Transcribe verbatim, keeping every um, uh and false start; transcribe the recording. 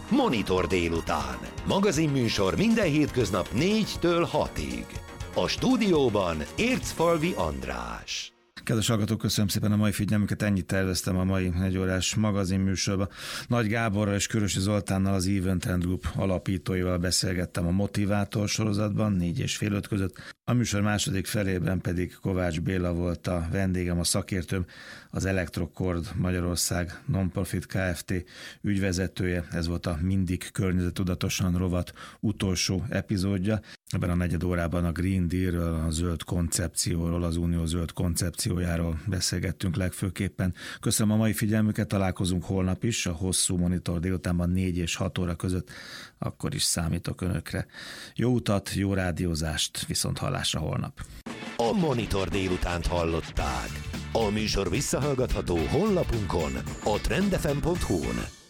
Monitor délután. Magazinműsor minden hétköznap négytől hatig. A stúdióban Ércfalvi András. Kedves hallgatók, köszönöm szépen a mai figyelmüket, ennyit terveztem a mai egyórás magazinműsorban. Nagy Gáborral és Körösi Zoltánnal, az Event and Group alapítóival beszélgettem a Motivátor sorozatban, négy és fél öt között. A műsor második felében pedig Kovács Béla volt a vendégem, a szakértőm, az Electrocord Magyarország Non-Profit Kft. Ügyvezetője. Ez volt a Mindig környezettudatosan rovat utolsó epizódja. Ebben a negyed órában a Green Deal-ről, a zöld koncepcióról, az Unió zöld koncepciójáról beszélgettünk legfőképpen. Köszönöm a mai figyelmüket, találkozunk holnap is, a hosszú Monitor délutánban négy és hat óra között, akkor is számítok önökre. Jó utat, jó rádiózást, viszont hallásra holnap. A Monitor délutánt hallották. A műsor visszahallgatható honlapunkon, a trend f m pont hu-n.